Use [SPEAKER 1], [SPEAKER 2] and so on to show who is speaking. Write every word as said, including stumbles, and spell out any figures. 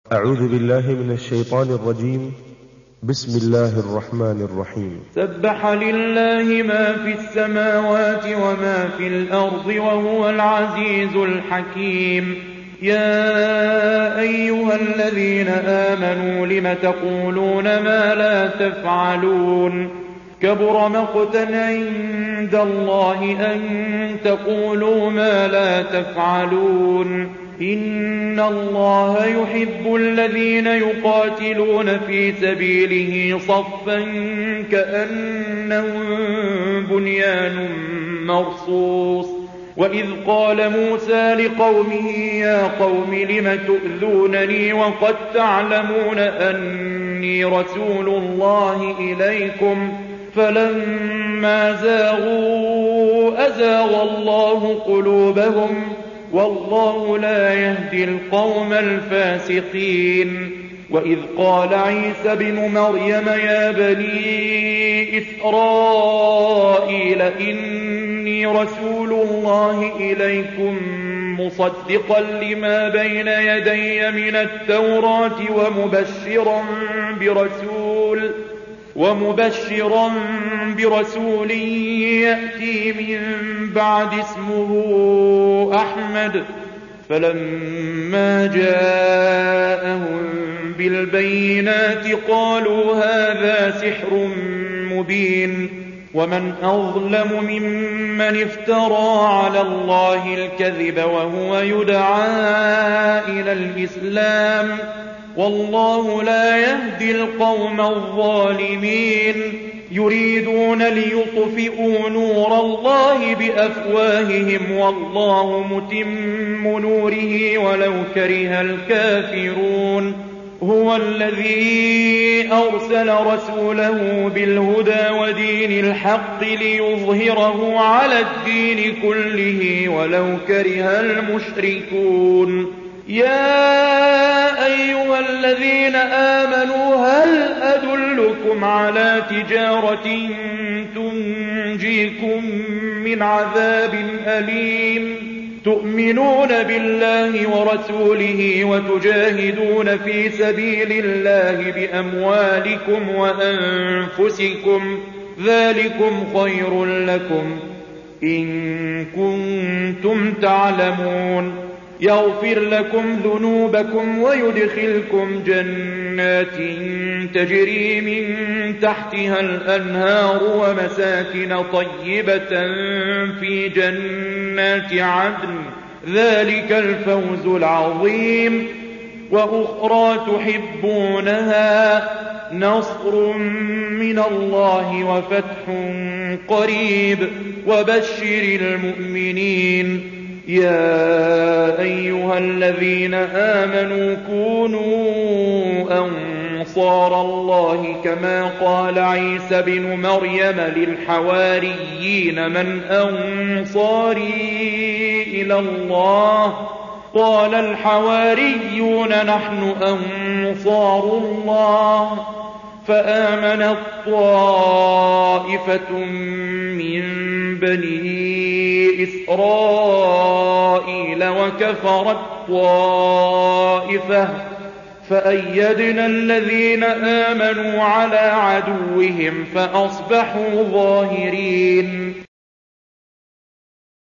[SPEAKER 1] أعوذ بالله من الشيطان الرجيم. بسم الله الرحمن الرحيم.
[SPEAKER 2] سبح لله ما في السماوات وما في الأرض وهو العزيز الحكيم. يا أيها الذين آمنوا لم تقولون ما لا تفعلون كبر مقتا عند الله أن تقولوا ما لا تفعلون إن الله يحب الذين يقاتلون في سبيله صفا كأنهم بنيان مرصوص. وإذ قال موسى لقومه يا قوم لم تؤذونني وقد تعلمون أني رسول الله إليكم فلما زاغوا أزاغ الله قلوبهم والله لا يهدي القوم الفاسقين. وإذ قال عيسى بن مريم يا بني إسرائيل إني رسول الله إليكم مصدقا لما بين يدي من التوراة ومبشرا برسول ومبشرا برسول يأتي من بعد اسمه أحمد. فلما جاءهم بالبينات قالوا هذا سحر مبين. ومن أظلم ممن افترى على الله الكذب وهو يدعى إلى الإسلام والله لا يهدي القوم الظالمين. يريدون ليطفئوا نور الله بأفواههم والله متم نوره ولو كره الكافرون. هو الذي أرسل رسوله بالهدى ودين الحق ليظهره على الدين كله ولو كره المشركون. يا أيها الذين آمنوا هل أدلكم على تجارة تنجيكم من عذاب أليم تؤمنون بالله ورسوله وتجاهدون في سبيل الله بأموالكم وأنفسكم ذلكم خير لكم إن كنتم تعلمون. يغفر لكم ذنوبكم ويدخلكم جنات تجري من تحتها الأنهار ومساكن طيبة في جنات عدن ذلك الفوز العظيم. وأخرى تحبونها نصر من الله وفتح قريب وبشر المؤمنين. يا أيها الذين آمنوا كونوا أنصار الله كما قال عيسى بن مريم للحواريين من أنصاري إلى الله قال الحواريون نحن أنصار الله. فآمنت طائفة من بني إسرائيل وكفرت طائفة فأيدنا الذين آمنوا على عدوهم فأصبحوا ظاهرين.